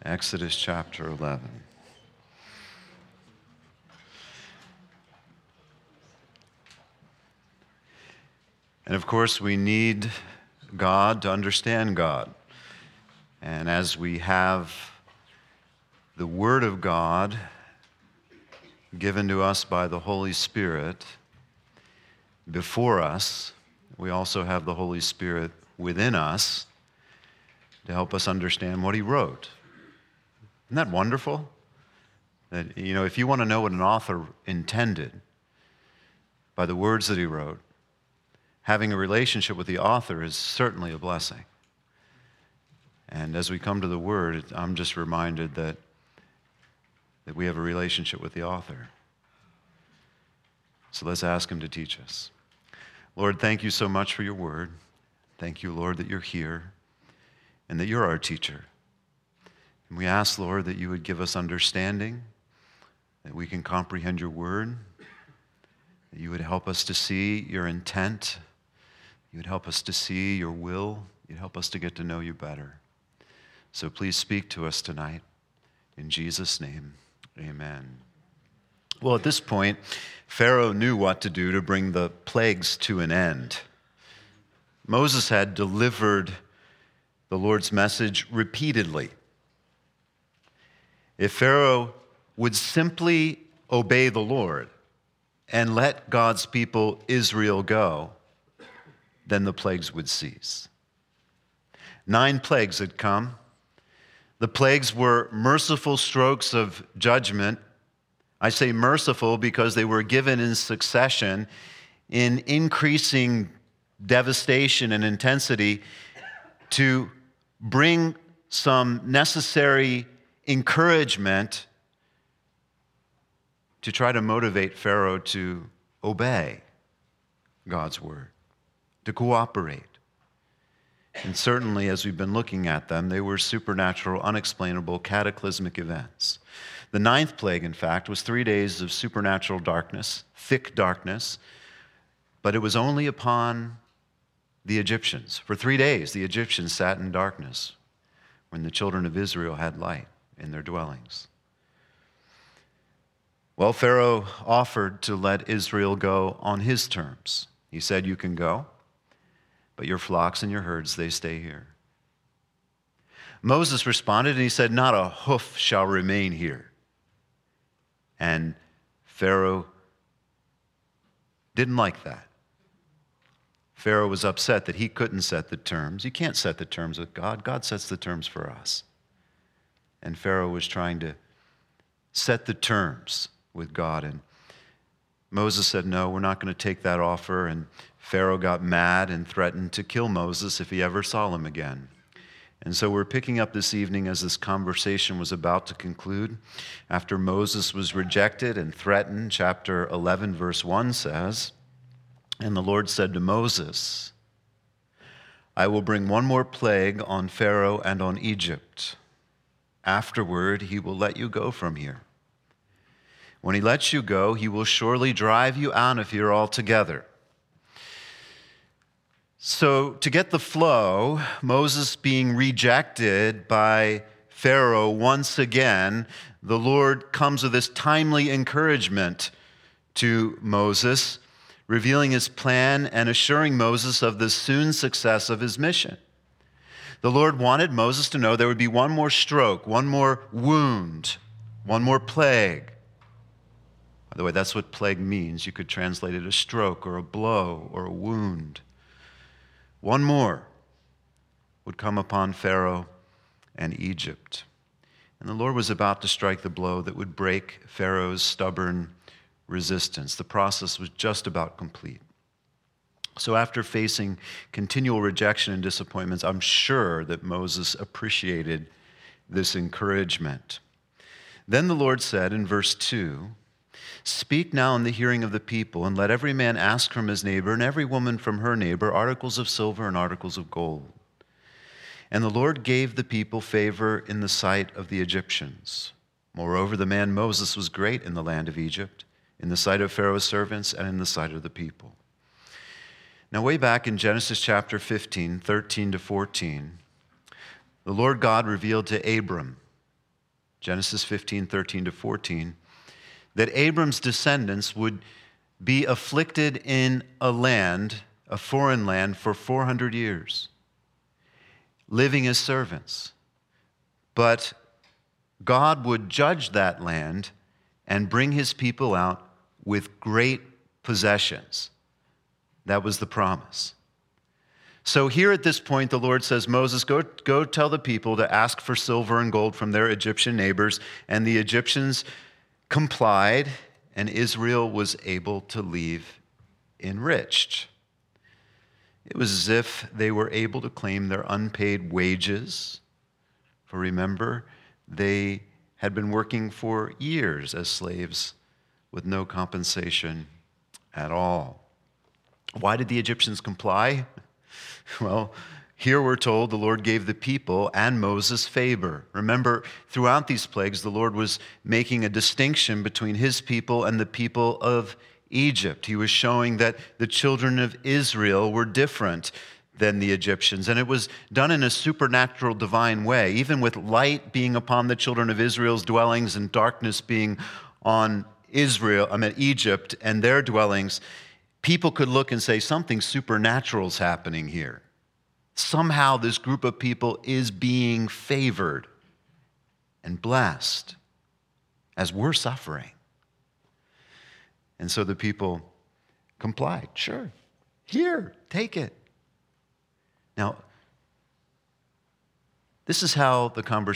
Exodus chapter 11. And of course, we need God to understand God. And as we have the Word of God given to us by the Holy Spirit before us, we also have the Holy Spirit within us to help us understand what He wrote. Isn't that wonderful? That, if you want to know what an author intended by the words that he wrote, having a relationship with the author is certainly a blessing. And as we come to the Word, I'm just reminded that we have a relationship with the author. So let's ask Him to teach us. Lord, thank you so much for your Word. Thank you, Lord, that you're here and that you're our teacher. And we ask, Lord, that you would give us understanding, that we can comprehend your Word, that you would help us to see your intent, you would help us to see your will, you'd help us to get to know you better. So please speak to us tonight. In Jesus' name, amen. Well, at this point, Pharaoh knew what to do to bring the plagues to an end. Moses had delivered the Lord's message repeatedly. If Pharaoh would simply obey the Lord and let God's people Israel go, then the plagues would cease. 9 plagues had come. The plagues were merciful strokes of judgment. I say merciful because they were given in succession in increasing devastation and intensity to bring some necessary encouragement to try to motivate Pharaoh to obey God's word, to cooperate. And certainly, as we've been looking at them, they were supernatural, unexplainable, cataclysmic events. The 9th plague, in fact, was 3 days of supernatural darkness, thick darkness, but it was only upon the Egyptians. For 3 days, the Egyptians sat in darkness when the children of Israel had light in their dwellings. Well, Pharaoh offered to let Israel go on his terms. He said, you can go, but your flocks and your herds, they stay here. Moses responded and he said, not a hoof shall remain here. And Pharaoh didn't like that. Pharaoh was upset that he couldn't set the terms. You can't set the terms with God. God sets the terms for us. And Pharaoh was trying to set the terms with God. And Moses said, no, we're not going to take that offer. And Pharaoh got mad and threatened to kill Moses if he ever saw him again. And so we're picking up this evening as this conversation was about to conclude. After Moses was rejected and threatened, chapter 11, verse 1 says, and the Lord said to Moses, I will bring one more plague on Pharaoh and on Egypt. Afterward, he will let you go from here. When he lets you go, he will surely drive you out of here altogether. So to get the flow, Moses being rejected by Pharaoh once again, the Lord comes with this timely encouragement to Moses, revealing his plan and assuring Moses of the soon success of his mission. The Lord wanted Moses to know there would be one more stroke, one more wound, one more plague. By the way, that's what plague means. You could translate it a stroke or a blow or a wound. One more would come upon Pharaoh and Egypt. And the Lord was about to strike the blow that would break Pharaoh's stubborn resistance. The process was just about complete. So after facing continual rejection and disappointments, I'm sure that Moses appreciated this encouragement. Then the Lord said in verse 2, speak now in the hearing of the people, and let every man ask from his neighbor and every woman from her neighbor articles of silver and articles of gold. And the Lord gave the people favor in the sight of the Egyptians. Moreover, the man Moses was great in the land of Egypt, in the sight of Pharaoh's servants and in the sight of the people. Now, way back in Genesis chapter 15, 13 to 14, the Lord God revealed to Abram Genesis 15:13-14, that Abram's descendants would be afflicted in a foreign land, for 400 years, living as servants. But God would judge that land and bring his people out with great possessions. That was the promise. So here at this point, the Lord says, Moses, go tell the people to ask for silver and gold from their Egyptian neighbors. And the Egyptians complied, and Israel was able to leave enriched. It was as if they were able to claim their unpaid wages. For remember, they had been working for years as slaves with no compensation at all. Why did the Egyptians comply? Well, here we're told the Lord gave the people and Moses favor. Remember, throughout these plagues, the Lord was making a distinction between his people and the people of Egypt. He was showing that the children of Israel were different than the Egyptians, and it was done in a supernatural, divine way. Even with light being upon the children of Israel's dwellings and darkness being on Egypt and their dwellings, people could look and say, something supernatural is happening here. Somehow this group of people is being favored and blessed as we're suffering. And so the people complied. Sure, here, take it. Now, this is how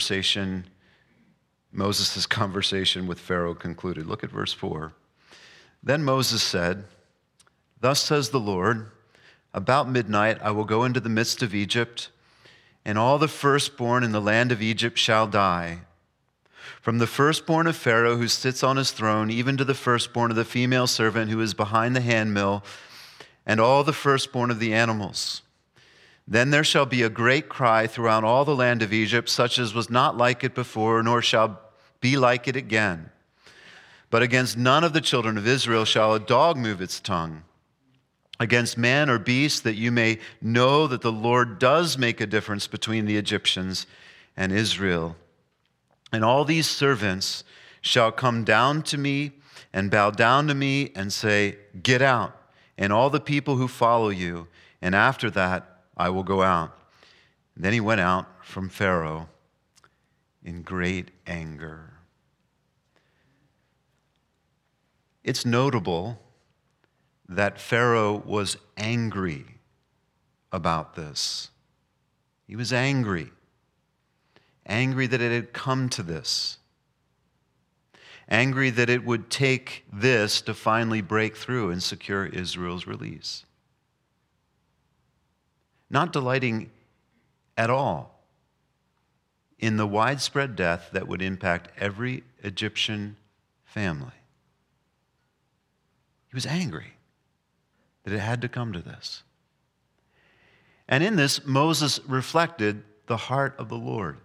Moses' conversation with Pharaoh concluded. Look at verse 4. Then Moses said, "Thus says the Lord, about midnight I will go into the midst of Egypt, and all the firstborn in the land of Egypt shall die. From the firstborn of Pharaoh who sits on his throne, even to the firstborn of the female servant who is behind the handmill, and all the firstborn of the animals. Then there shall be a great cry throughout all the land of Egypt, such as was not like it before, nor shall be like it again. But against none of the children of Israel shall a dog move its tongue, against man or beast, that you may know that the Lord does make a difference between the Egyptians and Israel. And all these servants shall come down to me and bow down to me and say, 'Get out,' and all the people who follow you, and after that I will go out." And then he went out from Pharaoh in great anger. It's notable that Pharaoh was angry about this. He was angry that it had come to this, angry that it would take this to finally break through and secure Israel's release. Not delighting at all in the widespread death that would impact every Egyptian family. He was angry that it had to come to this. And in this, Moses reflected the heart of the Lord.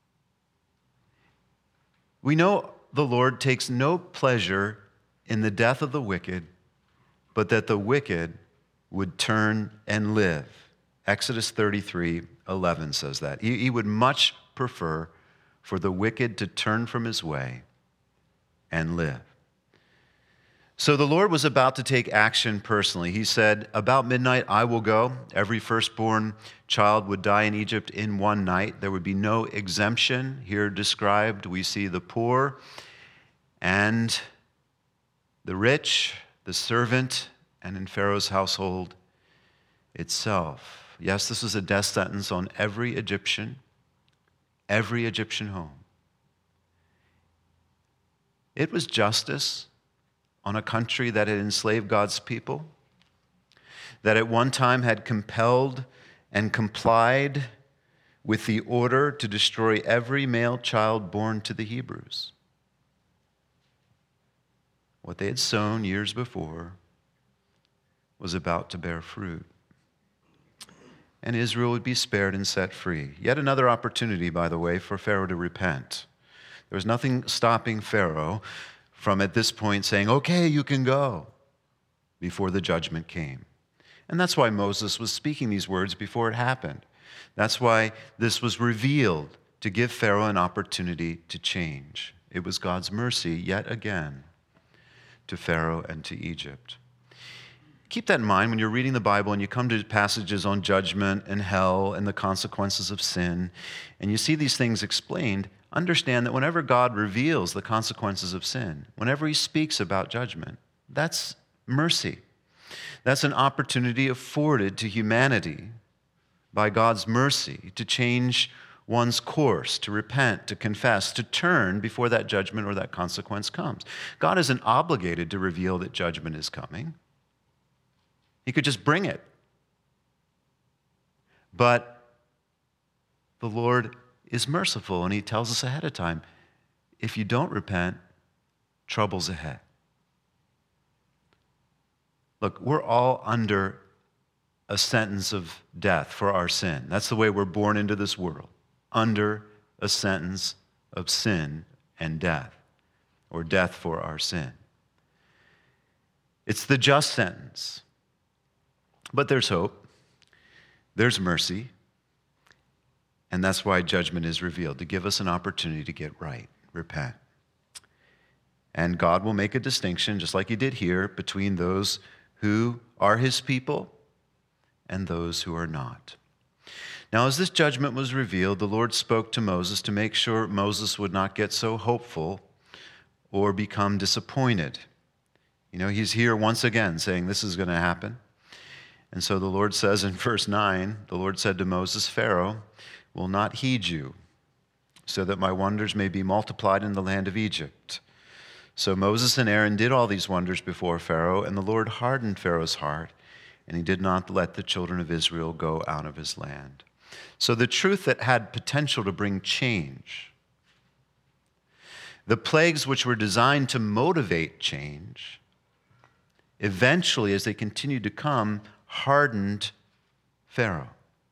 We know the Lord takes no pleasure in the death of the wicked, but that the wicked would turn and live. Exodus 33:11 says that. He would much prefer for the wicked to turn from his way and live. So the Lord was about to take action personally. He said, "About midnight I will go." Every firstborn child would die in Egypt in one night. There would be no exemption. Here described, we see the poor and the rich, the servant, and in Pharaoh's household itself. Yes, this was a death sentence on every Egyptian home. It was justice on a country that had enslaved God's people, that at one time had compelled and complied with the order to destroy every male child born to the Hebrews. What they had sown years before was about to bear fruit. And Israel would be spared and set free. Yet another opportunity, by the way, for Pharaoh to repent. There was nothing stopping Pharaoh from at this point saying, "Okay, you can go," before the judgment came. And that's why Moses was speaking these words before it happened. That's why this was revealed to give Pharaoh an opportunity to change. It was God's mercy, yet again, to Pharaoh and to Egypt. Keep that in mind when you're reading the Bible and you come to passages on judgment and hell and the consequences of sin, and you see these things explained. Understand that whenever God reveals the consequences of sin, whenever he speaks about judgment, that's mercy. That's an opportunity afforded to humanity by God's mercy to change one's course, to repent, to confess, to turn before that judgment or that consequence comes. God isn't obligated to reveal that judgment is coming. He could just bring it. But the Lord is merciful, and he tells us ahead of time, if you don't repent, trouble's ahead. Look, we're all under a sentence of death for our sin. That's the way we're born into this world, under a sentence of sin and death, or death for our sin. It's the just sentence. But there's hope, there's mercy, and that's why judgment is revealed, to give us an opportunity to get right, repent. And God will make a distinction, just like he did here, between those who are his people and those who are not. Now, as this judgment was revealed, the Lord spoke to Moses to make sure Moses would not get so hopeful or become disappointed. You know, he's here once again saying this is going to happen. And so the Lord says in verse 9, the Lord said to Moses, Pharaoh will not heed you, so that my wonders may be multiplied in the land of Egypt. So Moses and Aaron did all these wonders before Pharaoh, and the Lord hardened Pharaoh's heart, and he did not let the children of Israel go out of his land. So the truth that had potential to bring change, the plagues which were designed to motivate change, eventually, as they continued to come, hardened Pharaoh.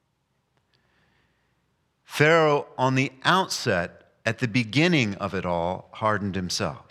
Pharaoh, on the outset, at the beginning of it all, hardened himself.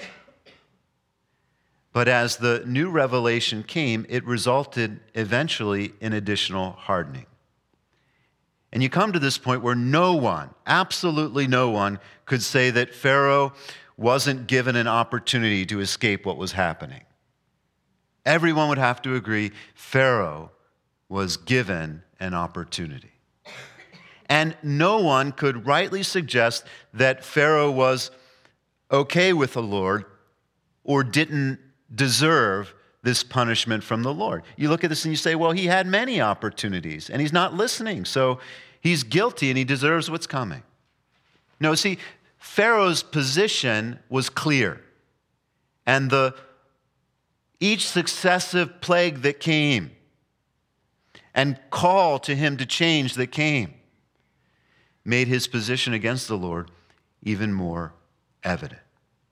But as the new revelation came, it resulted eventually in additional hardening. And you come to this point where no one, absolutely no one, could say that Pharaoh wasn't given an opportunity to escape what was happening. Everyone would have to agree Pharaoh was given an opportunity. And no one could rightly suggest that Pharaoh was okay with the Lord or didn't deserve this punishment from the Lord. You look at this and you say, well, he had many opportunities and he's not listening, so he's guilty and he deserves what's coming. No, see, Pharaoh's position was clear. And each successive plague that came and call to him to change that came made his position against the Lord even more evident.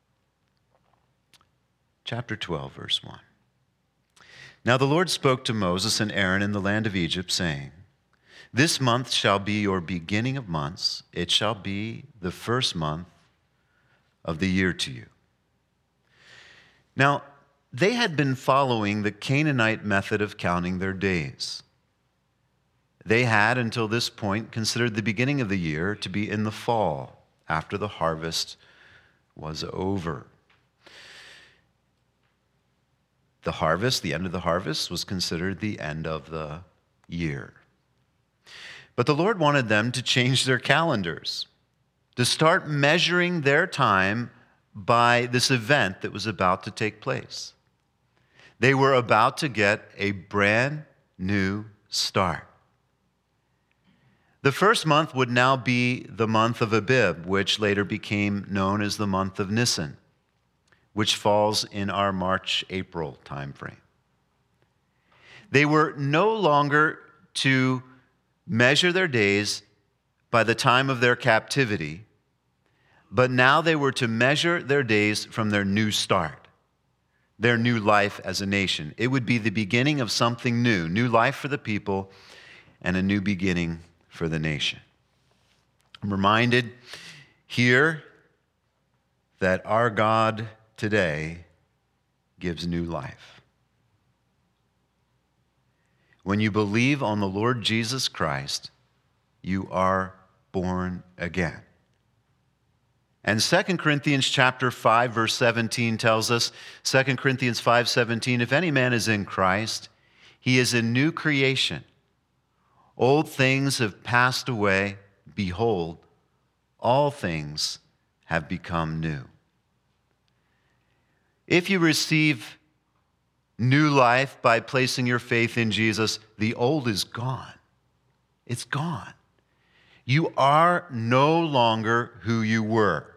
Chapter 12, verse 1. Now the Lord spoke to Moses and Aaron in the land of Egypt, saying, This month shall be your beginning of months. It shall be the first month of the year to you. Now, they had been following the Canaanite method of counting their days. They had, until this point, considered the beginning of the year to be in the fall, after the harvest was over. The harvest, the end of the harvest, was considered the end of the year. But the Lord wanted them to change their calendars, to start measuring their time by this event that was about to take place. They were about to get a brand new start. The first month would now be the month of Abib, which later became known as the month of Nisan, which falls in our March-April timeframe. They were no longer to measure their days by the time of their captivity, but now they were to measure their days from their new start, their new life as a nation. It would be the beginning of something new life for the people and a new beginning for the nation. I'm reminded here that our God today gives new life. When you believe on the Lord Jesus Christ, you are born again. And 2 Corinthians chapter 5, verse 17 tells us, 2 Corinthians 5:17, if any man is in Christ, he is a new creation. Old things have passed away. Behold, all things have become new. If you receive new life by placing your faith in Jesus, the old is gone. It's gone. You are no longer who you were.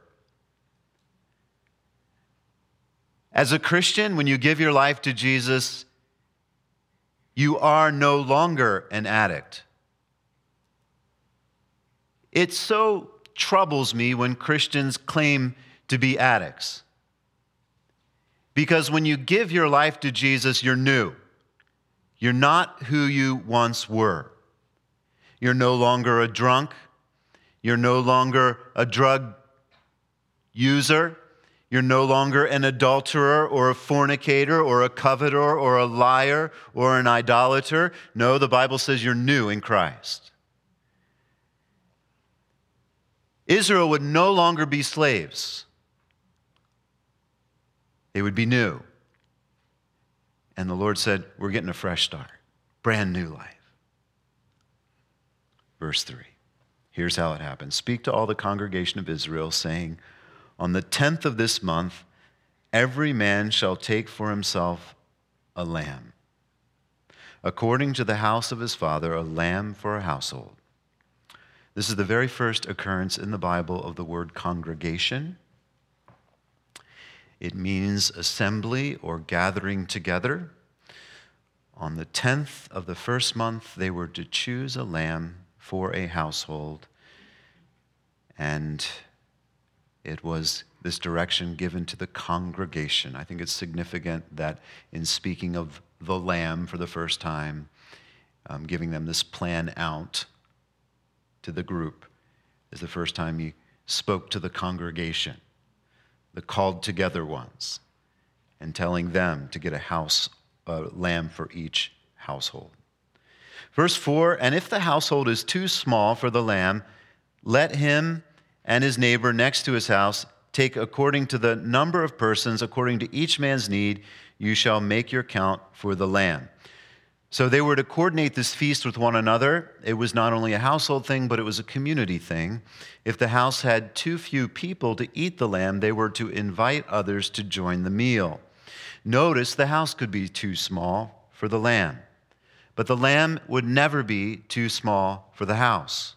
As a Christian, when you give your life to Jesus, you are no longer an addict. It so troubles me when Christians claim to be addicts. Because when you give your life to Jesus, you're new. You're not who you once were. You're no longer a drunk. You're no longer a drug user. You're no longer an adulterer or a fornicator or a coveter or a liar or an idolater. No, the Bible says you're new in Christ. Israel would no longer be slaves. They would be new. And the Lord said, we're getting a fresh start, brand new life. Verse 3, here's how it happens. Speak to all the congregation of Israel, saying, on the 10th of this month, every man shall take for himself a lamb, according to the house of his father, a lamb for a household. This is the very first occurrence in the Bible of the word congregation. It means assembly or gathering together. On the 10th of the first month, they were to choose a lamb for a household. And it was this direction given to the congregation. I think it's significant that in speaking of the lamb for the first time, giving them this plan out to the group is the first time he spoke to the congregation, the called together ones, and telling them to get a lamb for each household. Verse 4, and if the household is too small for the lamb, let him and his neighbor next to his house take according to the number of persons, according to each man's need, you shall make your count for the lamb. So they were to coordinate this feast with one another. It was not only a household thing, but it was a community thing. If the house had too few people to eat the lamb, they were to invite others to join the meal. Notice the house could be too small for the lamb, but the lamb would never be too small for the house.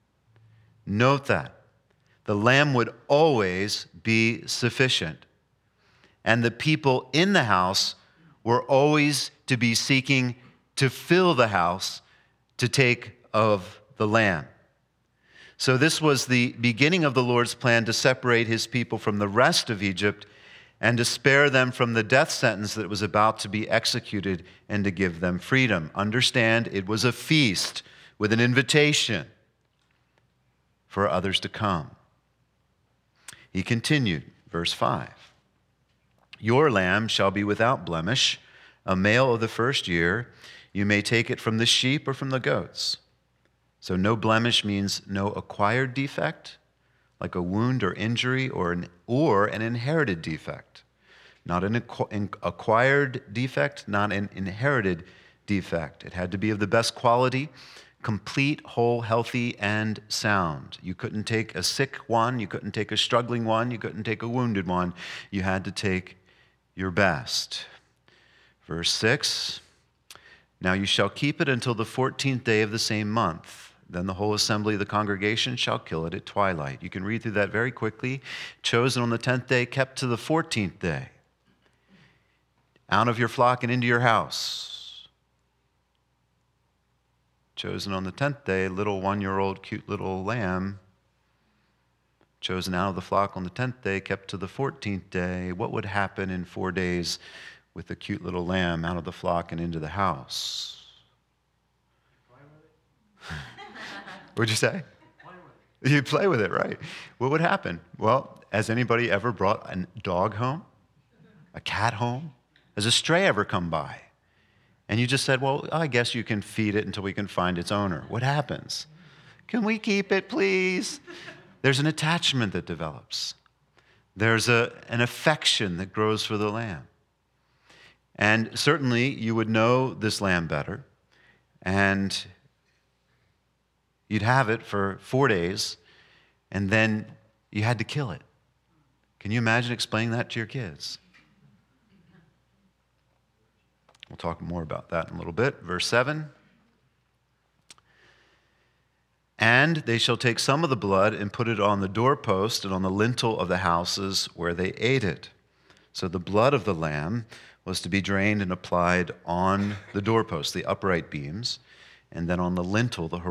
Note that. The lamb would always be sufficient. And the people in the house were always to be seeking to fill the house to take of the lamb. So this was the beginning of the Lord's plan to separate his people from the rest of Egypt and to spare them from the death sentence that was about to be executed and to give them freedom. Understand, it was a feast with an invitation for others to come. He continued, verse 5. Your lamb shall be without blemish, a male of the first year. You may take it from the sheep or from the goats. So no blemish means no acquired defect, like a wound or injury, or an inherited defect. Not an acquired defect, not an inherited defect. It had to be of the best quality, complete, whole, healthy, and sound. You couldn't take a sick one. You couldn't take a struggling one. You couldn't take a wounded one. You had to take your best. Verse 6, now you shall keep it until the 14th day of the same month. Then the whole assembly of the congregation shall kill it at twilight. You can read through that very quickly. Chosen on the 10th day, kept to the 14th day. Out of your flock and into your house. Chosen on the 10th day, little 1-year-old cute little lamb. Chosen out of the flock on the 10th day, kept to the 14th day. What would happen in 4 days with the cute little lamb out of the flock and into the house? What'd you say? You'd play with it, right? What would happen? Well, has anybody ever brought a dog home? A cat home? Has a stray ever come by? And you just said, well, I guess you can feed it until we can find its owner. What happens? Can we keep it, please? There's an attachment that develops. There's an affection that grows for the lamb. And certainly you would know this lamb better, and you'd have it for 4 days, and then you had to kill it. Can you imagine explaining that to your kids? We'll talk more about that in a little bit. Verse 7. And they shall take some of the blood and put it on the doorpost and on the lintel of the houses where they ate it. So the blood of the lamb was to be drained and applied on the doorpost, the upright beams, and then on the lintel, the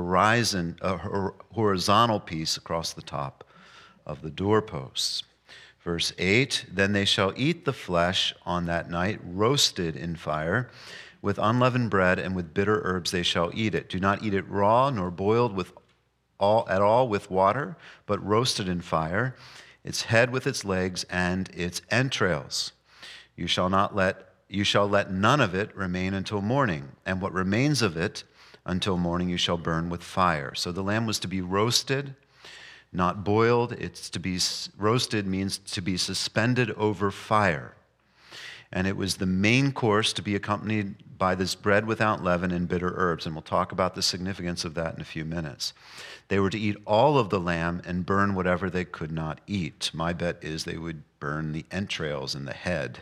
horizontal piece across the top of the doorposts. Verse 8, then they shall eat the flesh on that night, roasted in fire, with unleavened bread and with bitter herbs they shall eat it. Do not eat it raw nor boiled at all with water, but roasted in fire, its head with its legs and its entrails. You shall let none of it remain until morning, and what remains of it until morning you shall burn with fire. So the lamb was to be roasted, not boiled. It's to be roasted means to be suspended over fire. And it was the main course to be accompanied by this bread without leaven and bitter herbs. And we'll talk about the significance of that in a few minutes. They were to eat all of the lamb and burn whatever they could not eat. My bet is they would burn the entrails and the head.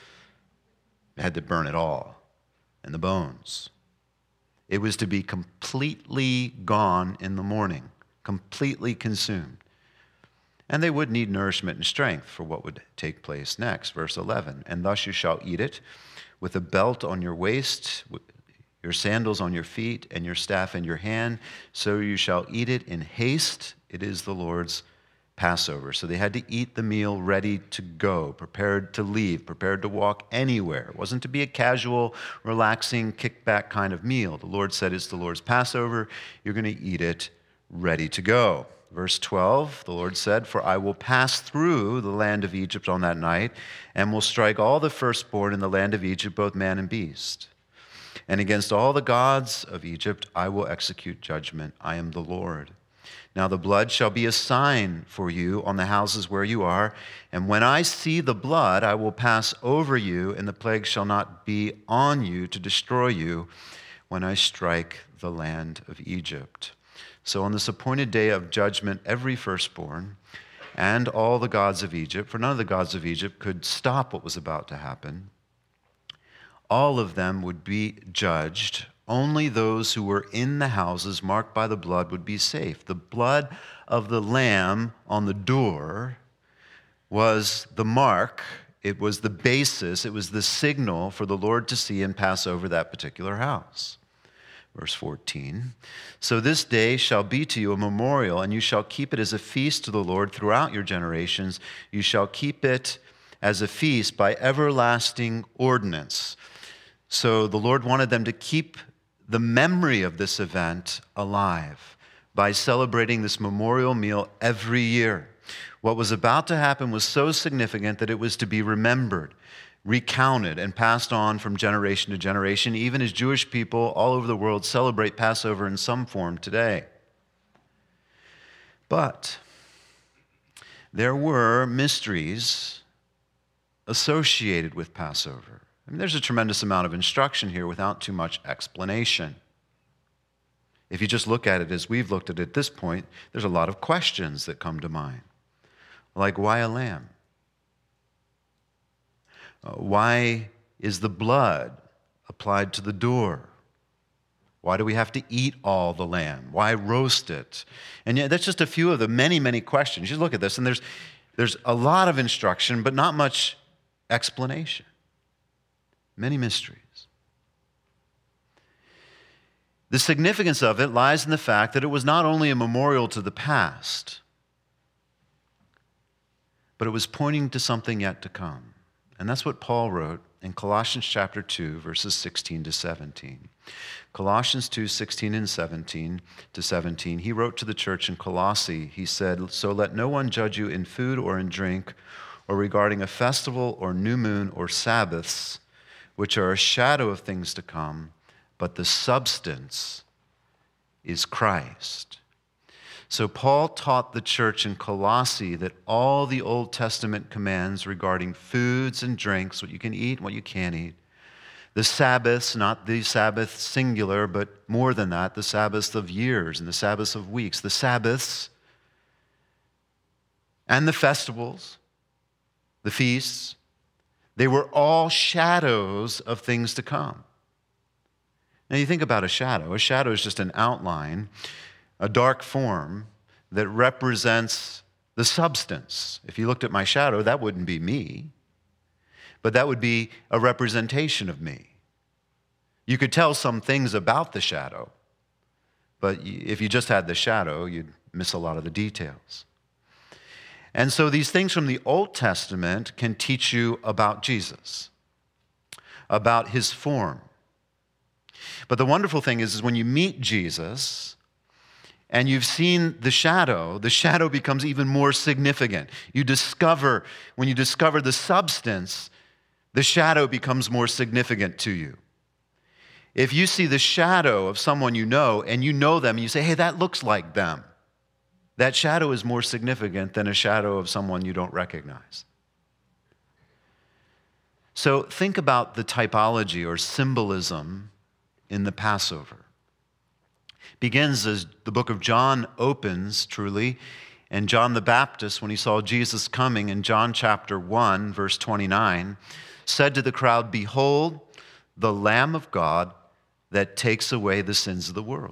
They had to burn it all, and the bones. It was to be completely gone in the morning, completely consumed. And they would need nourishment and strength for what would take place next. Verse 11, and thus you shall eat it with a belt on your waist, your sandals on your feet, and your staff in your hand. So you shall eat it in haste. It is the Lord's Passover. So they had to eat the meal ready to go, prepared to leave, prepared to walk anywhere. It wasn't to be a casual, relaxing, kickback kind of meal. The Lord said it's the Lord's Passover. You're going to eat it ready to go. Verse 12, the Lord said, for I will pass through the land of Egypt on that night and will strike all the firstborn in the land of Egypt, both man and beast. And against all the gods of Egypt I will execute judgment. I am the Lord. Now the blood shall be a sign for you on the houses where you are, and when I see the blood, I will pass over you, and the plague shall not be on you to destroy you when I strike the land of Egypt. So on this appointed day of judgment, every firstborn and all the gods of Egypt, for none of the gods of Egypt could stop what was about to happen, all of them would be judged. Only those who were in the houses marked by the blood would be safe. The blood of the lamb on the door was the mark. It was the basis. It was the signal for the Lord to see and pass over that particular house. Verse 14, so this day shall be to you a memorial, and you shall keep it as a feast to the Lord throughout your generations. You shall keep it as a feast by everlasting ordinance. So the Lord wanted them to keep the memory of this event alive by celebrating this memorial meal every year. What was about to happen was so significant that it was to be remembered, recounted, and passed on from generation to generation, even as Jewish people all over the world celebrate Passover in some form today. But there were mysteries associated with Passover. I mean, there's a tremendous amount of instruction here without too much explanation. If you just look at it as we've looked at it at this point, there's a lot of questions that come to mind. Like, why a lamb? Why is the blood applied to the door? Why do we have to eat all the lamb? Why roast it? And yet, that's just a few of the many, many questions. You look at this, and there's a lot of instruction, but not much explanation. Many mysteries. The significance of it lies in the fact that it was not only a memorial to the past, but it was pointing to something yet to come. And that's what Paul wrote in Colossians chapter 2, verses 16 to 17. Colossians 2, 16 and 17 to 17, he wrote to the church in Colossae, he said, so let no one judge you in food or in drink, or regarding a festival or new moon or Sabbaths, which are a shadow of things to come, but the substance is Christ. So Paul taught the church in Colossae that all the Old Testament commands regarding foods and drinks, what you can eat and what you can't eat, the Sabbaths, not the Sabbath singular, but more than that, the Sabbaths of years and the Sabbaths of weeks, the Sabbaths and the festivals, the feasts, they were all shadows of things to come. Now you think about a shadow. A shadow is just an outline, a dark form that represents the substance. If you looked at my shadow, that wouldn't be me, but that would be a representation of me. You could tell some things about the shadow, but if you just had the shadow, you'd miss a lot of the details. And so these things from the Old Testament can teach you about Jesus, about his form. But the wonderful thing is when you meet Jesus and you've seen the shadow becomes even more significant. When you discover the substance, the shadow becomes more significant to you. If you see the shadow of someone you know and you know them and you say, hey, that looks like them, that shadow is more significant than a shadow of someone you don't recognize. So think about the typology or symbolism in the Passover. Begins as the book of John opens truly, and John the Baptist, when he saw Jesus coming in John chapter 1, verse 29, said to the crowd, behold, the Lamb of God that takes away the sins of the world.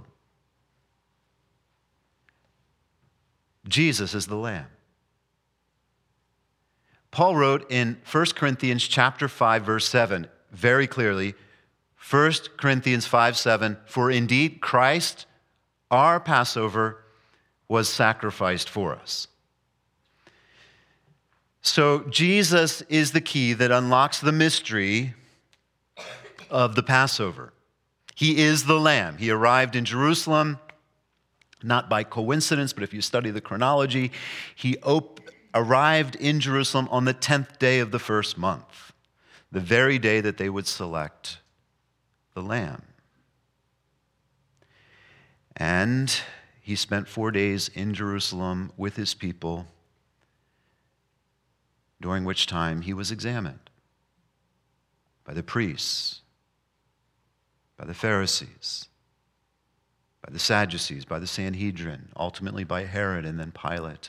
Jesus is the Lamb. Paul wrote in 1 Corinthians chapter 5, verse 7, very clearly, 1 Corinthians 5:7, for indeed Christ, our Passover, was sacrificed for us. So Jesus is the key that unlocks the mystery of the Passover. He is the Lamb. He arrived in Jerusalem, not by coincidence, but if you study the chronology, he arrived in Jerusalem on the 10th day of the first month, the very day that they would select the Lamb. And he spent 4 days in Jerusalem with his people, during which time he was examined by the priests, by the Pharisees, by the Sadducees, by the Sanhedrin, ultimately by Herod and then Pilate.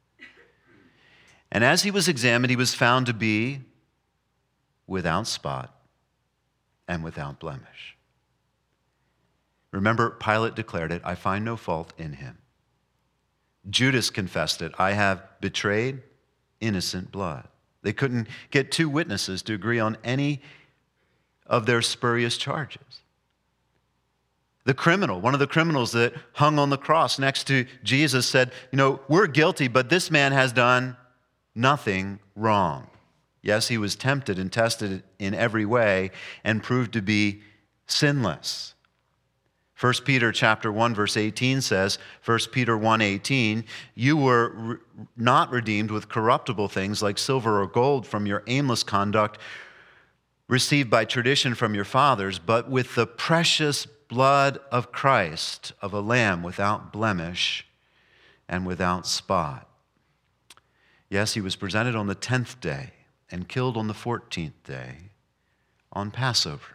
And as he was examined, he was found to be without spot and without blemish. Remember, Pilate declared it, I find no fault in him. Judas confessed it, I have betrayed innocent blood. They couldn't get two witnesses to agree on any of their spurious charges. The criminal, one of the criminals that hung on the cross next to Jesus said, we're guilty, but this man has done nothing wrong. Yes, he was tempted and tested in every way and proved to be sinless. 1 Peter chapter 1, verse 18 says, 1 Peter 1:18, you were not redeemed with corruptible things like silver or gold from your aimless conduct received by tradition from your fathers, but with the precious blood of Christ, of a lamb without blemish and without spot. Yes, he was presented on the 10th day and killed on the 14th day on Passover.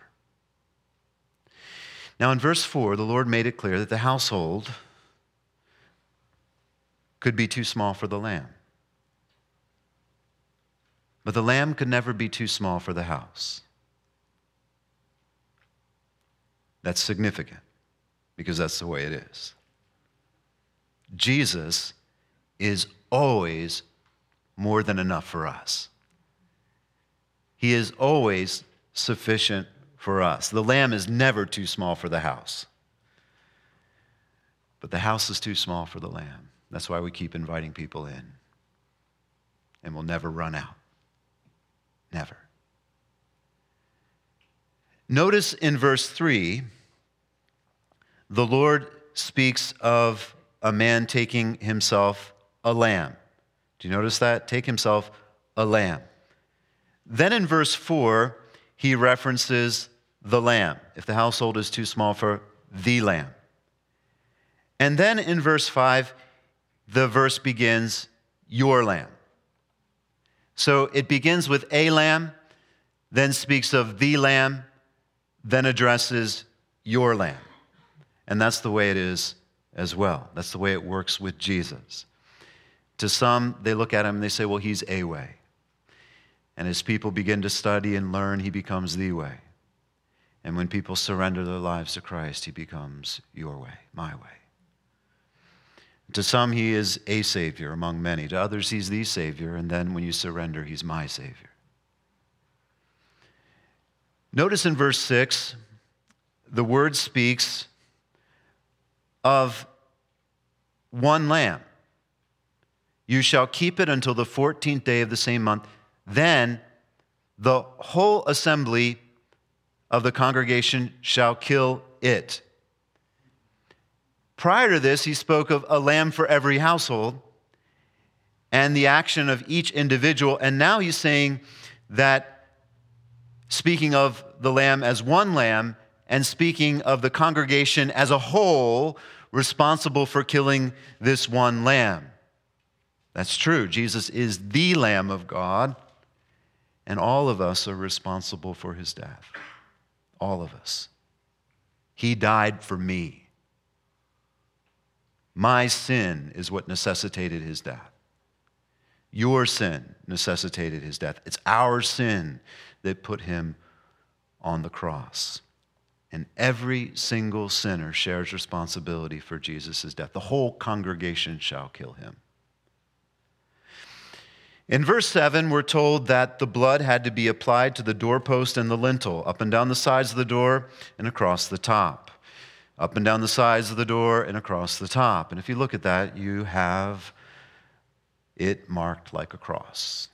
Now in verse 4, the Lord made it clear that the household could be too small for the lamb. But the lamb could never be too small for the house. That's significant because that's the way it is. Jesus is always more than enough for us. He is always sufficient for us. The lamb is never too small for the house. But the house is too small for the lamb. That's why we keep inviting people in. And we'll never run out. Never. Notice in verse 3, the Lord speaks of a man taking himself a lamb. Do you notice that? Take himself a lamb. Then in verse 4, he references the lamb, if the household is too small for the lamb. And then in verse 5, the verse begins, your lamb. So it begins with a lamb, then speaks of the lamb, then addresses your lamb. And that's the way it is as well. That's the way it works with Jesus. To some, they look at him and they say, well, he's a way. And as people begin to study and learn, he becomes the way. And when people surrender their lives to Christ, he becomes your way, my way. To some, he is a Savior among many. To others, he's the Savior. And then when you surrender, he's my Savior. Notice in verse 6, the word speaks of one lamb. You shall keep it until the 14th day of the same month. Then the whole assembly of the congregation shall kill it. Prior to this, he spoke of a lamb for every household and the action of each individual. And now he's saying that, speaking of the lamb as one lamb and speaking of the congregation as a whole responsible for killing this one lamb. That's true. Jesus is the Lamb of God, and all of us are responsible for his death. All of us. He died for me. My sin is what necessitated his death. Your sin necessitated his death. It's our sin that put him on the cross. And every single sinner shares responsibility for Jesus' death. The whole congregation shall kill him. In verse 7, we're told that the blood had to be applied to the doorpost and the lintel, up and down the sides of the door and across the top. Up and down the sides of the door and across the top. And if you look at that, you have it marked like a cross.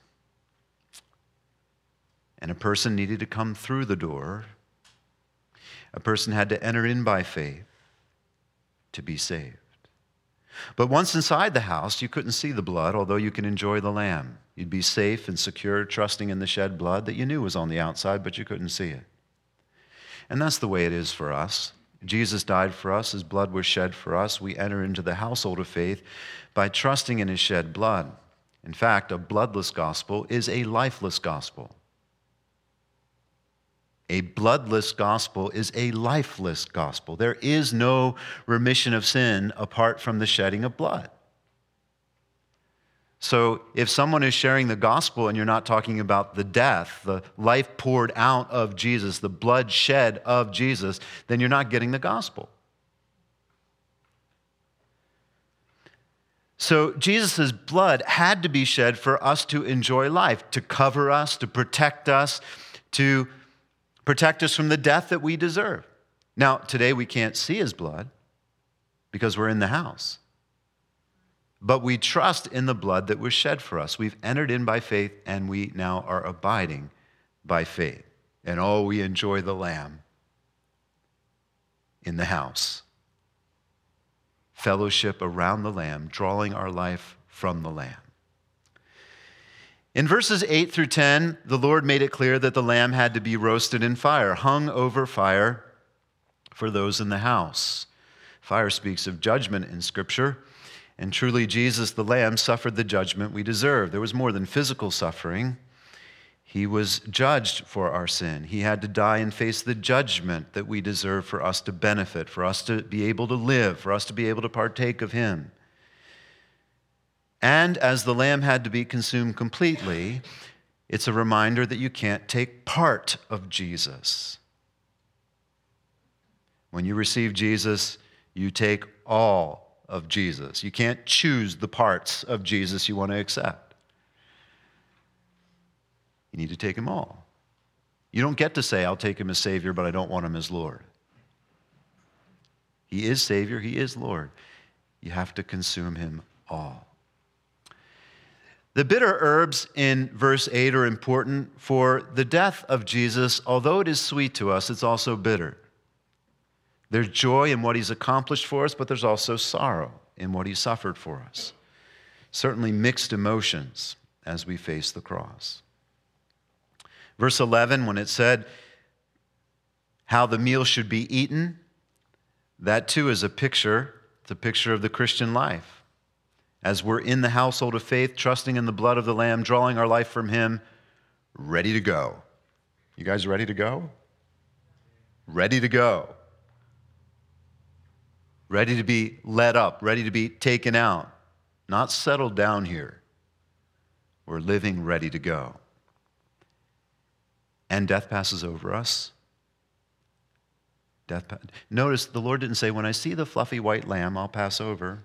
And a person needed to come through the door. A person had to enter in by faith to be saved. But once inside the house, you couldn't see the blood, although you can enjoy the lamb. You'd be safe and secure, trusting in the shed blood that you knew was on the outside, but you couldn't see it. And that's the way it is for us. Jesus died for us. His blood was shed for us. We enter into the household of faith by trusting in his shed blood. In fact, a bloodless gospel is a lifeless gospel. A bloodless gospel is a lifeless gospel. There is no remission of sin apart from the shedding of blood. So if someone is sharing the gospel and you're not talking about the death, the life poured out of Jesus, the blood shed of Jesus, then you're not getting the gospel. So Jesus' blood had to be shed for us to enjoy life, to cover us, to protect us from the death that we deserve. Now, today we can't see his blood because we're in the house. But we trust in the blood that was shed for us. We've entered in by faith, and we now are abiding by faith. And oh, we enjoy the Lamb in the house. Fellowship around the Lamb, drawing our life from the Lamb. In verses 8 through 10, the Lord made it clear that the lamb had to be roasted in fire, hung over fire for those in the house. Fire speaks of judgment in Scripture, and truly Jesus, the lamb, suffered the judgment we deserve. There was more than physical suffering. He was judged for our sin. He had to die and face the judgment that we deserve for us to benefit, for us to be able to live, for us to be able to partake of him. And as the lamb had to be consumed completely, it's a reminder that you can't take part of Jesus. When you receive Jesus, you take all of Jesus. You can't choose the parts of Jesus you want to accept. You need to take him all. You don't get to say, I'll take him as Savior, but I don't want him as Lord. He is Savior, he is Lord. You have to consume him all. The bitter herbs in verse 8 are important for the death of Jesus. Although it is sweet to us, it's also bitter. There's joy in what he's accomplished for us, but there's also sorrow in what he suffered for us. Certainly mixed emotions as we face the cross. Verse 11, when it said how the meal should be eaten, that too is a picture. It's a picture of the Christian life. as we're in the household of faith, trusting in the blood of the Lamb, drawing our life from him, ready to go. You guys ready to go? Ready to go. Ready to be led up, ready to be taken out. Not settled down here. We're living ready to go. And death passes over us. Notice the Lord didn't say, when I see the fluffy white lamb, I'll pass over.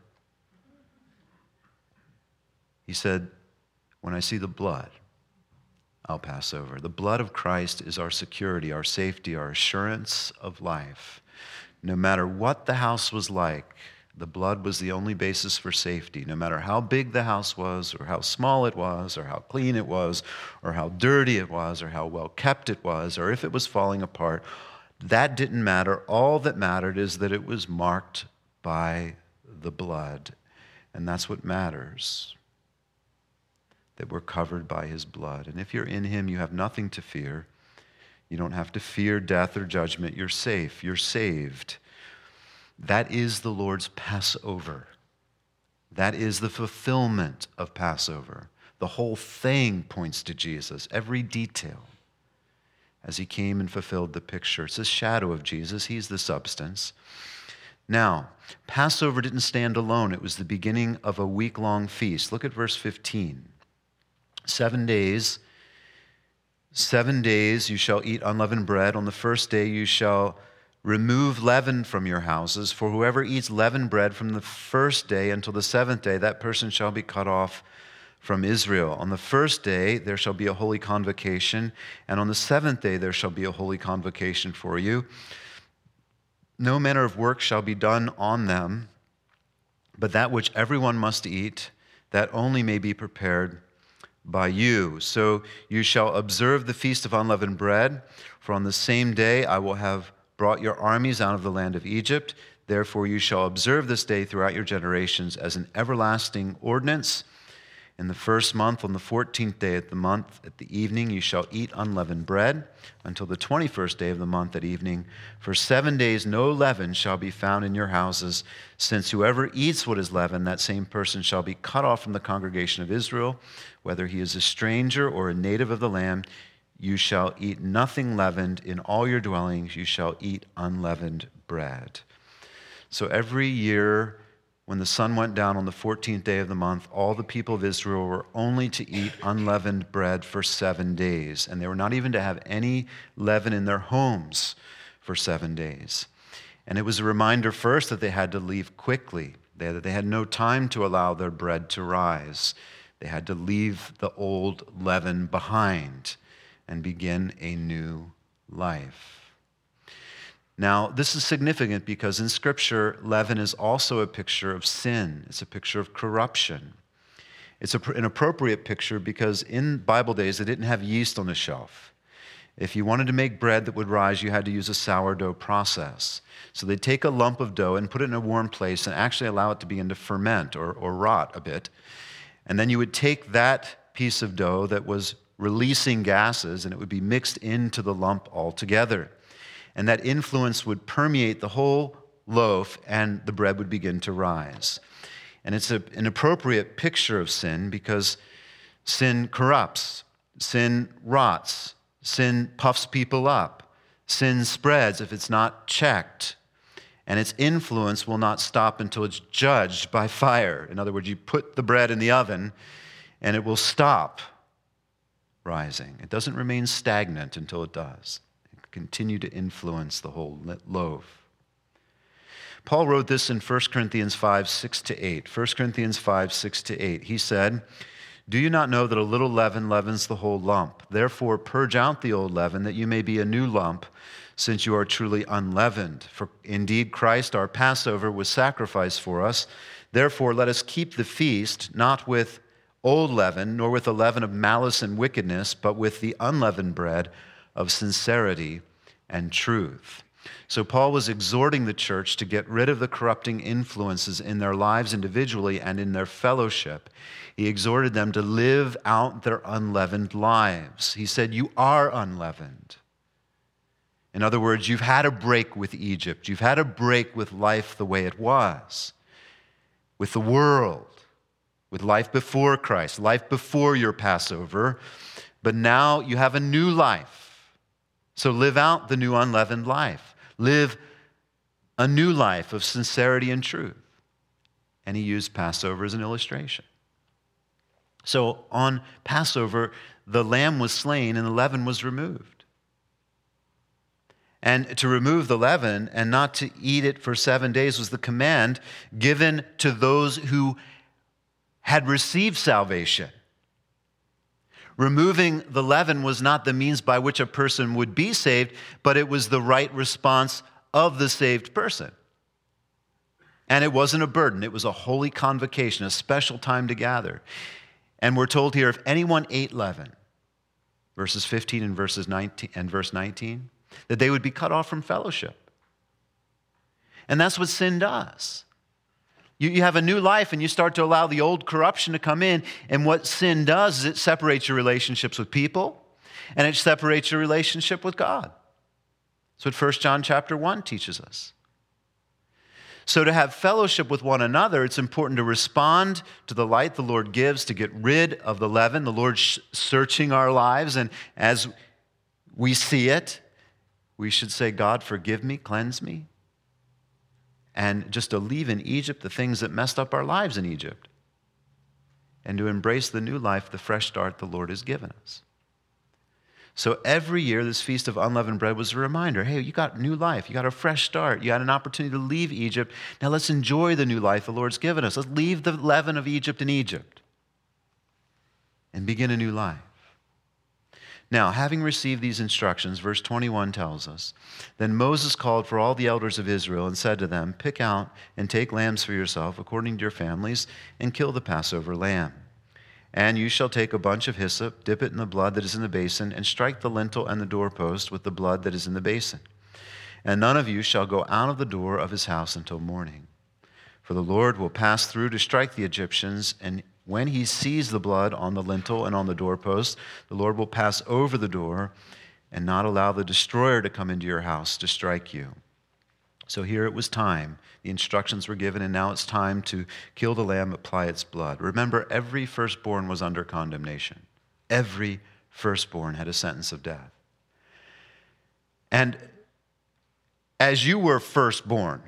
He said, when I see the blood, I'll pass over. The blood of Christ is our security, our safety, our assurance of life. No matter what the house was like, the blood was the only basis for safety. No matter how big the house was, or how small it was, or how clean it was, or how dirty it was, or how well kept it was, or if it was falling apart, that didn't matter. All that mattered is that it was marked by the blood. And that's what matters, that we're covered by his blood. And if you're in him, you have nothing to fear. You don't have to fear death or judgment. You're safe. You're saved. That is the Lord's Passover. That is the fulfillment of Passover. The whole thing points to Jesus, every detail, as he came and fulfilled the picture. It's a shadow of Jesus. He's the substance. Now, Passover didn't stand alone. It was the beginning of a week-long feast. Look at verse 15. 7 days you shall eat unleavened bread. On the first day you shall remove leaven from your houses, for whoever eats leavened bread from the first day until the seventh day, that person shall be cut off from Israel. On the first day there shall be a holy convocation, and on the seventh day there shall be a holy convocation for you. No manner of work shall be done on them, but that which everyone must eat, that only may be prepared by you. So you shall observe the feast of unleavened bread, for on the same day I will have brought your armies out of the land of Egypt. Therefore you shall observe this day throughout your generations as an everlasting ordinance. In the first month, on the 14th day of the month, at the evening, you shall eat unleavened bread until the 21st day of the month at evening. For 7 days no leaven shall be found in your houses, since whoever eats what is leavened, that same person shall be cut off from the congregation of Israel. Whether he is a stranger or a native of the land, you shall eat nothing leavened. In all your dwellings you shall eat unleavened bread. So every year, when the sun went down on the 14th day of the month, all the people of Israel were only to eat unleavened bread for 7 days. And they were not even to have any leaven in their homes for 7 days. And it was a reminder first that they had to leave quickly, that they had no time to allow their bread to rise. They had to leave the old leaven behind and begin a new life. Now, this is significant because in Scripture, leaven is also a picture of sin. It's a picture of corruption. It's an appropriate picture because in Bible days, they didn't have yeast on the shelf. If you wanted to make bread that would rise, you had to use a sourdough process. So they'd take a lump of dough and put it in a warm place and actually allow it to begin to ferment or rot a bit. And then you would take that piece of dough that was releasing gases and it would be mixed into the lump altogether. And that influence would permeate the whole loaf and the bread would begin to rise. And it's an appropriate picture of sin because sin corrupts, sin rots, sin puffs people up, sin spreads if it's not checked, and its influence will not stop until it's judged by fire. In other words, you put the bread in the oven and it will stop rising. It doesn't remain stagnant until it does. It continue to influence the whole loaf. Paul wrote this in 1 Corinthians 5, 6-8. 1 Corinthians 5, 6-8. He said, "Do you not know that a little leaven leavens the whole lump? Therefore purge out the old leaven, that you may be a new lump, since you are truly unleavened. For indeed Christ, our Passover, was sacrificed for us. Therefore let us keep the feast, not with old leaven, nor with the leaven of malice and wickedness, but with the unleavened bread of sincerity and truth." So Paul was exhorting the church to get rid of the corrupting influences in their lives individually and in their fellowship. He exhorted them to live out their unleavened lives. He said, you are unleavened. In other words, you've had a break with Egypt. You've had a break with life the way it was, with the world. with life before Christ, life before your Passover, but now you have a new life. So live out the new unleavened life. Live a new life of sincerity and truth. And he used Passover as an illustration. So on Passover, the lamb was slain and the leaven was removed. And to remove the leaven and not to eat it for 7 days was the command given to those who had received salvation. Removing the leaven was not the means by which a person would be saved, but it was the right response of the saved person. And it wasn't a burden. It was a holy convocation, a special time to gather. And we're told here, if anyone ate leaven, verses 15 and verse 19, that they would be cut off from fellowship. And that's what sin does. You have a new life and you start to allow the old corruption to come in. And what sin does is it separates your relationships with people and it separates your relationship with God. That's what 1 John chapter 1 teaches us. So to have fellowship with one another, it's important to respond to the light the Lord gives, to get rid of the leaven. The Lord's searching our lives, and as we see it, we should say, God, forgive me, cleanse me. And just to leave in Egypt the things that messed up our lives in Egypt. And to embrace the new life, the fresh start the Lord has given us. So every year, this Feast of Unleavened Bread was a reminder, hey, you got new life. You got a fresh start. You had an opportunity to leave Egypt. Now let's enjoy the new life the Lord's given us. Let's leave the leaven of Egypt in Egypt and begin a new life. Now, having received these instructions, verse 21 tells us, then Moses called for all the elders of Israel and said to them, pick out and take lambs for yourself according to your families and kill the Passover lamb. And you shall take a bunch of hyssop, dip it in the blood that is in the basin, and strike the lintel and the doorpost with the blood that is in the basin. And none of you shall go out of the door of his house until morning. For the Lord will pass through to strike the Egyptians, and when he sees the blood on the lintel and on the doorpost, the Lord will pass over the door and not allow the destroyer to come into your house to strike you. So here it was time. The instructions were given, and now it's time to kill the lamb, apply its blood. Remember, every firstborn was under condemnation. Every firstborn had a sentence of death. And as you were firstborn,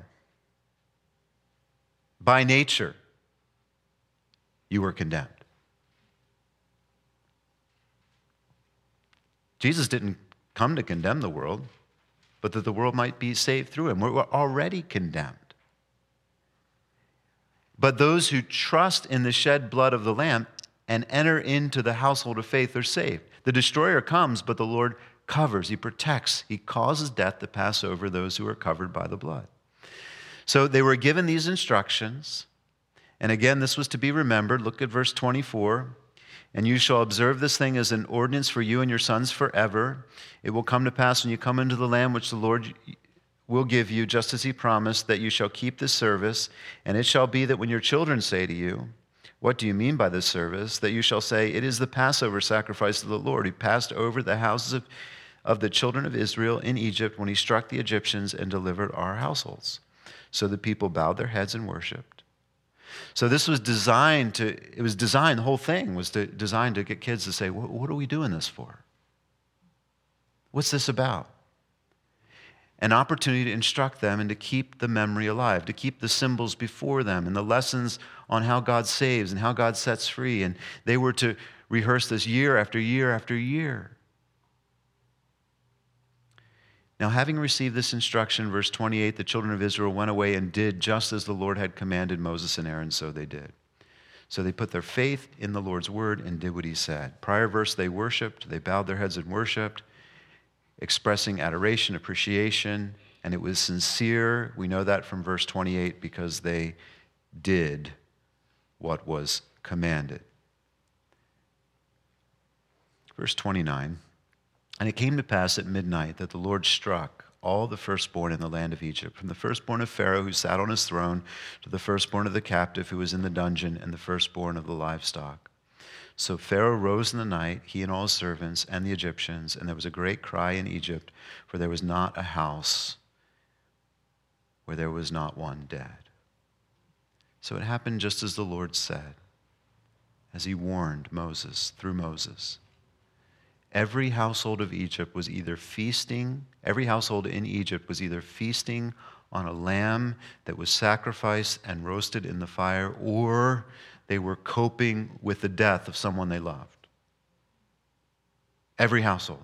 by nature, you were condemned. Jesus didn't come to condemn the world, but that the world might be saved through him. We're already condemned. But those who trust in the shed blood of the Lamb and enter into the household of faith are saved. The destroyer comes, but the Lord covers, he protects, he causes death to pass over those who are covered by the blood. So they were given these instructions. And again, this was to be remembered. Look at verse 24. And you shall observe this thing as an ordinance for you and your sons forever. It will come to pass when you come into the land which the Lord will give you, just as he promised, that you shall keep this service. And it shall be that when your children say to you, what do you mean by this service? That you shall say, it is the Passover sacrifice of the Lord, who passed over the houses of the children of Israel in Egypt when he struck the Egyptians and delivered our households. So the people bowed their heads and worshiped. So this was designed, the whole thing was designed to get kids to say, what are we doing this for? What's this about? An opportunity to instruct them and to keep the memory alive, to keep the symbols before them and the lessons on how God saves and how God sets free. And they were to rehearse this year after year after year. Now, having received this instruction, verse 28, the children of Israel went away and did just as the Lord had commanded Moses and Aaron, so they did. So they put their faith in the Lord's word and did what he said. Prior verse, they worshiped, they bowed their heads and worshiped, expressing adoration, appreciation, and it was sincere. We know that from verse 28 because they did what was commanded. Verse 29. And it came to pass at midnight that the Lord struck all the firstborn in the land of Egypt, from the firstborn of Pharaoh who sat on his throne to the firstborn of the captive who was in the dungeon and the firstborn of the livestock. So Pharaoh rose in the night, he and all his servants and the Egyptians, and there was a great cry in Egypt, for there was not a house where there was not one dead. So it happened just as the Lord said. as he warned Moses through Moses. Every household in Egypt was either feasting on a lamb that was sacrificed and roasted in the fire, or they were coping with the death of someone they loved. Every household.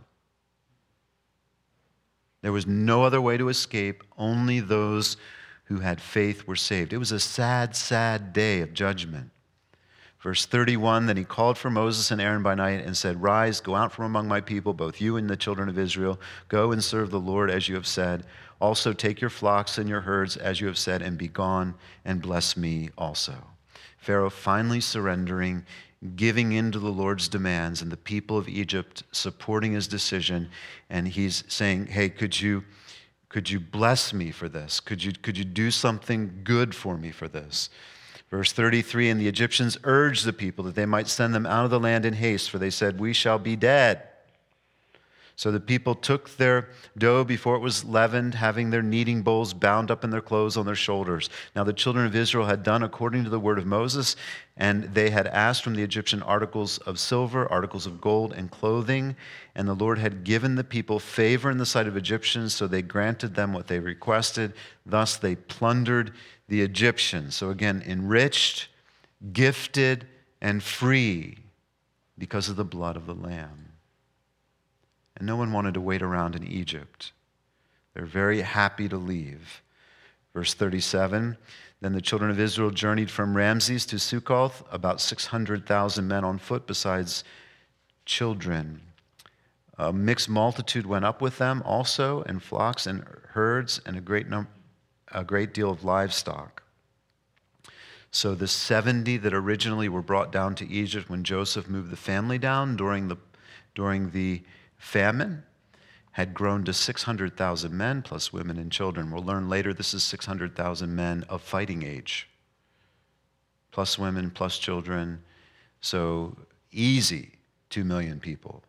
There was no other way to escape. Only those who had faith were saved. It was a sad, sad day of judgment. Verse 31, then he called for Moses and Aaron by night and said, "Rise, go out from among my people, both you and the children of Israel. Go and serve the Lord as you have said. Also take your flocks and your herds as you have said, and be gone and bless me also." Pharaoh finally surrendering, giving in to the Lord's demands, and the people of Egypt supporting his decision. And he's saying, hey, could you bless me for this? Could you do something good for me for this? Verse 33, and the Egyptians urged the people that they might send them out of the land in haste, for they said, "We shall be dead." So the people took their dough before it was leavened, having their kneading bowls bound up in their clothes on their shoulders. Now the children of Israel had done according to the word of Moses, and they had asked from the Egyptian articles of silver, articles of gold, and clothing. And the Lord had given the people favor in the sight of Egyptians, so they granted them what they requested. Thus they plundered the Egyptians. So again, enriched, gifted, and free because of the blood of the Lamb. And no one wanted to wait around in Egypt. They're very happy to leave. Verse 37, then the children of Israel journeyed from Ramses to Succoth, about 600,000 men on foot, besides children. A mixed multitude went up with them also, and flocks and herds, and a great deal of livestock. So the 70 that originally were brought down to Egypt when Joseph moved the family down during the famine had grown to 600,000 men plus women and children. We'll learn later this is 600,000 men of fighting age, plus women, plus children. So easy 2 million people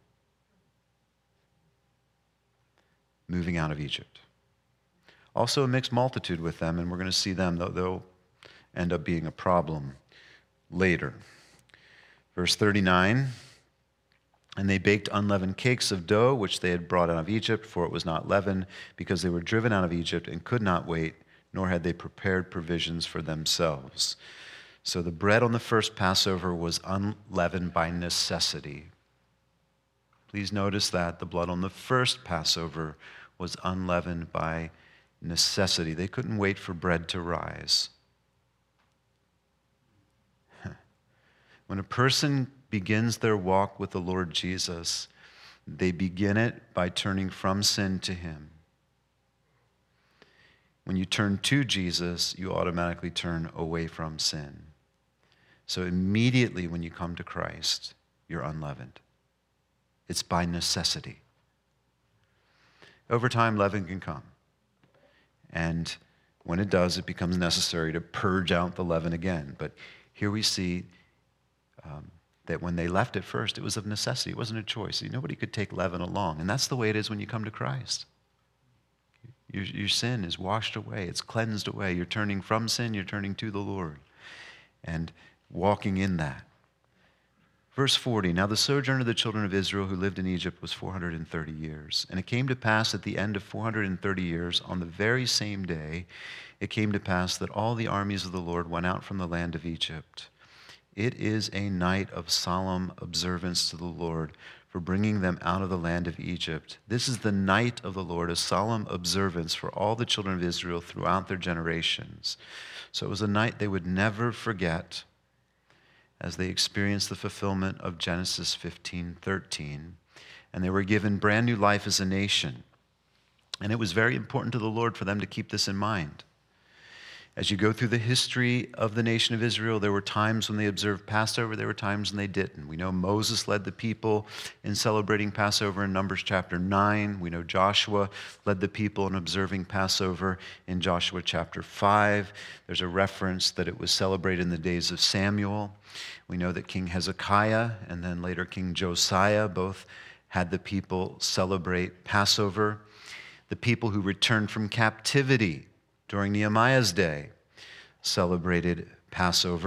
moving out of Egypt. Also a mixed multitude with them, and we're going to see them, though they'll end up being a problem later. Verse 39, and they baked unleavened cakes of dough, which they had brought out of Egypt, for it was not leavened, because they were driven out of Egypt and could not wait, nor had they prepared provisions for themselves. So the bread on the first Passover was unleavened by necessity. Please notice that the blood on the first Passover was unleavened by necessity. They couldn't wait for bread to rise. When a person begins their walk with the Lord Jesus, they begin it by turning from sin to Him. When you turn to Jesus, you automatically turn away from sin. So immediately when you come to Christ, you're unleavened. It's by necessity. Over time, leaven can come. And when it does, it becomes necessary to purge out the leaven again. But here we see that when they left at first, it was of necessity. It wasn't a choice. See, nobody could take leaven along. And that's the way it is when you come to Christ. Your sin is washed away. It's cleansed away. You're turning from sin. You're turning to the Lord and walking in that. Verse 40, now the sojourn of the children of Israel who lived in Egypt was 430 years. And it came to pass at the end of 430 years, on the very same day, it came to pass that all the armies of the Lord went out from the land of Egypt. It is a night of solemn observance to the Lord for bringing them out of the land of Egypt. This is the night of the Lord, a solemn observance for all the children of Israel throughout their generations. So it was a night they would never forget as they experienced the fulfillment of Genesis 15:13. And they were given brand new life as a nation. And it was very important to the Lord for them to keep this in mind. As you go through the history of the nation of Israel, there were times when they observed Passover, there were times when they didn't. We know Moses led the people in celebrating Passover in Numbers chapter 9. We know Joshua led the people in observing Passover in Joshua chapter 5. There's a reference that it was celebrated in the days of Samuel. We know that King Hezekiah and then later King Josiah both had the people celebrate Passover. The people who returned from captivity during Nehemiah's day celebrated Passover.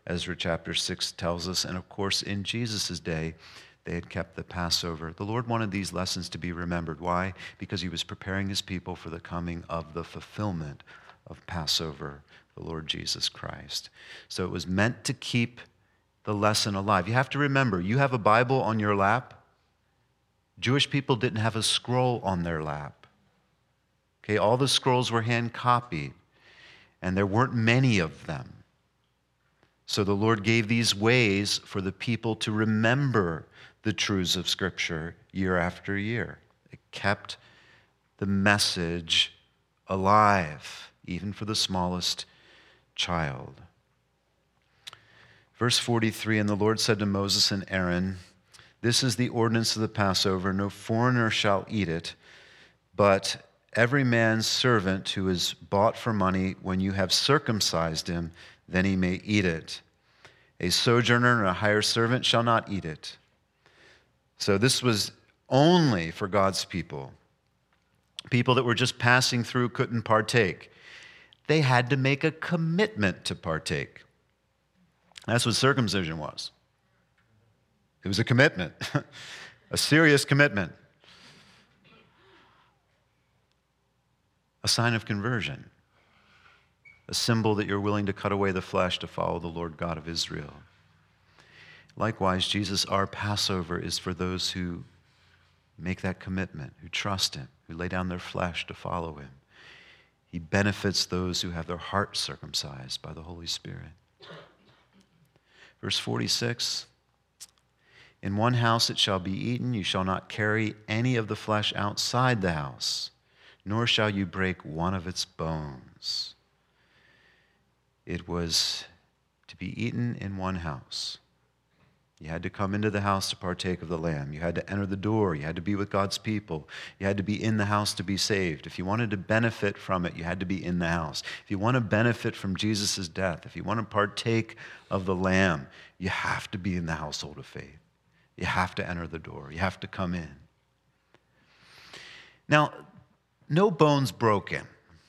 Ezra chapter 6 tells us. And of course, in Jesus' day, they had kept the Passover. The Lord wanted these lessons to be remembered. Why? Because he was preparing his people for the coming of the fulfillment of Passover, the Lord Jesus Christ. So it was meant to keep the lesson alive. You have to remember, you have a Bible on your lap. Jewish people didn't have a scroll on their lap. Okay, all the scrolls were hand copied, and there weren't many of them. So the Lord gave these ways for the people to remember the truths of Scripture year after year. It kept the message alive, even for the smallest child. Verse 43, and the Lord said to Moses and Aaron, this is the ordinance of the Passover. No foreigner shall eat it, but every man's servant who is bought for money, when you have circumcised him, then he may eat it. A sojourner and a hired servant shall not eat it. So this was only for God's people. People that were just passing through couldn't partake. They had to make a commitment to partake. That's what circumcision was. It was a commitment, a serious commitment, a sign of conversion, a symbol that you're willing to cut away the flesh to follow the Lord God of Israel. Likewise, Jesus, our Passover, is for those who make that commitment, who trust him, who lay down their flesh to follow him. He benefits those who have their heart circumcised by the Holy Spirit. Verse 46, in one house it shall be eaten, you shall not carry any of the flesh outside the house, nor shall you break one of its bones. It was to be eaten in one house. You had to come into the house to partake of the lamb. You had to enter the door. You had to be with God's people. You had to be in the house to be saved. If you wanted to benefit from it, you had to be in the house. If you want to benefit from Jesus' death, if you want to partake of the lamb, you have to be in the household of faith. You have to enter the door. You have to come in. Now, no bones broken.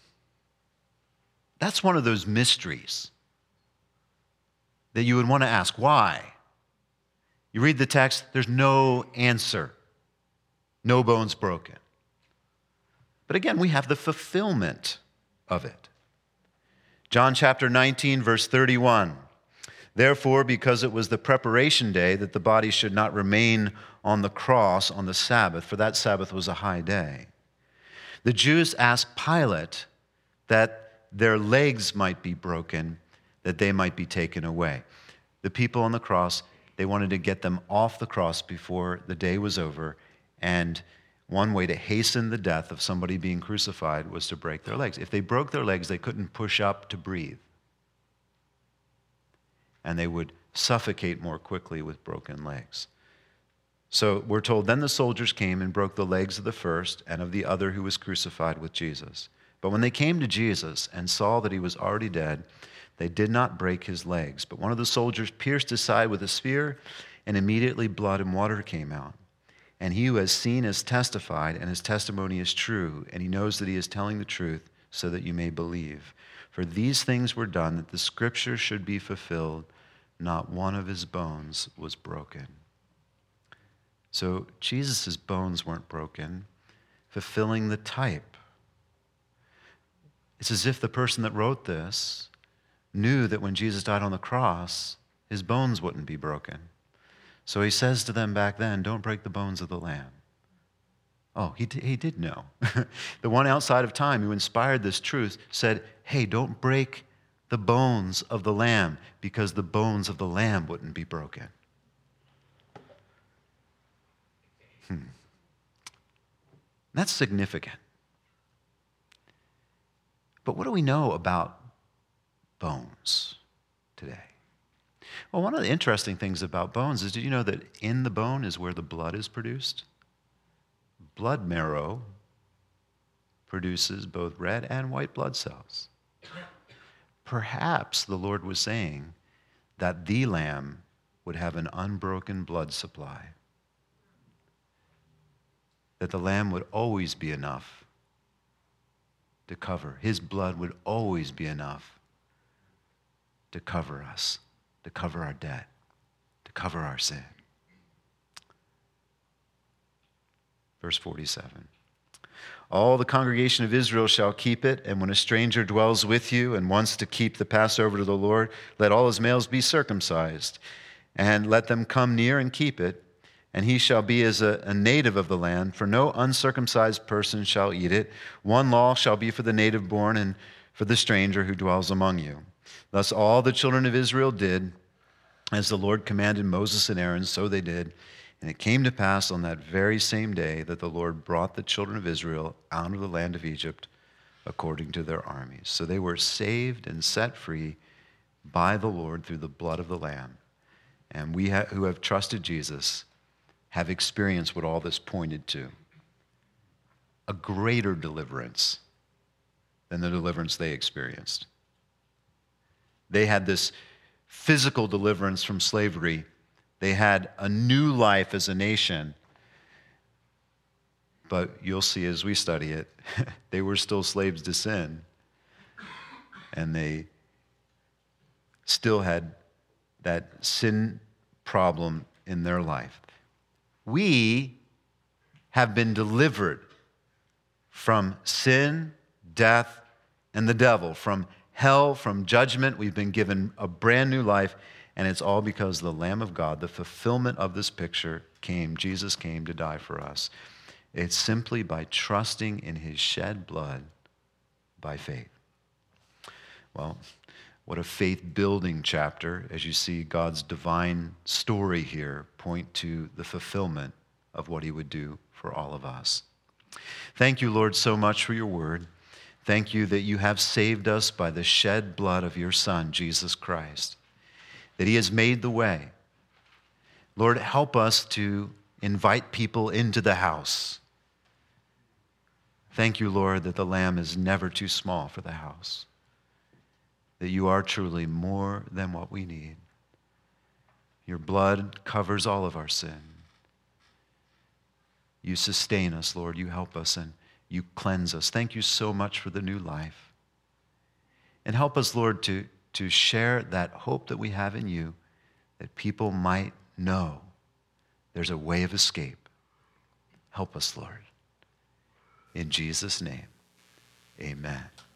That's one of those mysteries that you would want to ask. Why? You read the text, there's no answer. No bones broken. But again, we have the fulfillment of it. John chapter 19, verse 31. Therefore, because it was the preparation day, that the body should not remain on the cross on the Sabbath, for that Sabbath was a high day, the Jews asked Pilate that their legs might be broken, that they might be taken away. The people on the cross, they wanted to get them off the cross before the day was over, and one way to hasten the death of somebody being crucified was to break their legs. If they broke their legs, they couldn't push up to breathe, and they would suffocate more quickly with broken legs. So we're told, then the soldiers came and broke the legs of the first and of the other who was crucified with Jesus. But when they came to Jesus and saw that he was already dead, they did not break his legs. But one of the soldiers pierced his side with a spear, and immediately blood and water came out. And he who has seen has testified, and his testimony is true, and he knows that he is telling the truth, so that you may believe. For these things were done, that the scriptures should be fulfilled. Not one of his bones was broken. So Jesus' bones weren't broken, fulfilling the type. It's as if the person that wrote this knew that when Jesus died on the cross, his bones wouldn't be broken. So he says to them back then, don't break the bones of the Lamb. Oh, he did know. The one outside of time who inspired this truth said, hey, don't break the bones of the Lamb, because the bones of the Lamb wouldn't be broken. That's significant. But what do we know about bones today? Well, one of the interesting things about bones is, did you know that in the bone is where the blood is produced? Blood marrow produces both red and white blood cells. Perhaps the Lord was saying that the Lamb would have an unbroken blood supply, that the Lamb would always be enough to cover. His blood would always be enough to cover us, to cover our debt, to cover our sin. Verse 47. All the congregation of Israel shall keep it, and when a stranger dwells with you and wants to keep the Passover to the Lord, let all his males be circumcised, and let them come near and keep it, and he shall be as a native of the land, for no uncircumcised person shall eat it. One law shall be for the native born and for the stranger who dwells among you. Thus all the children of Israel did as the Lord commanded Moses and Aaron, so they did. And it came to pass on that very same day that the Lord brought the children of Israel out of the land of Egypt according to their armies. So they were saved and set free by the Lord through the blood of the Lamb. And we who have trusted Jesus have experienced what all this pointed to. A greater deliverance than the deliverance they experienced. They had this physical deliverance from slavery. They had a new life as a nation. But you'll see as we study it, they were still slaves to sin. And they still had that sin problem in their life. We have been delivered from sin, death, and the devil, from hell, from judgment. We've been given a brand new life, and it's all because the Lamb of God, the fulfillment of this picture, came. Jesus came to die for us. It's simply by trusting in his shed blood by faith. Well, what a faith-building chapter as you see God's divine story here point to the fulfillment of what he would do for all of us. Thank you, Lord, so much for your word. Thank you that you have saved us by the shed blood of your Son, Jesus Christ, that he has made the way. Lord, help us to invite people into the house. Thank you, Lord, that the Lamb is never too small for the house, that you are truly more than what we need. Your blood covers all of our sin. You sustain us, Lord. You help us and you cleanse us. Thank you so much for the new life. And help us, Lord, to share that hope that we have in you, that people might know there's a way of escape. Help us, Lord. In Jesus' name, amen.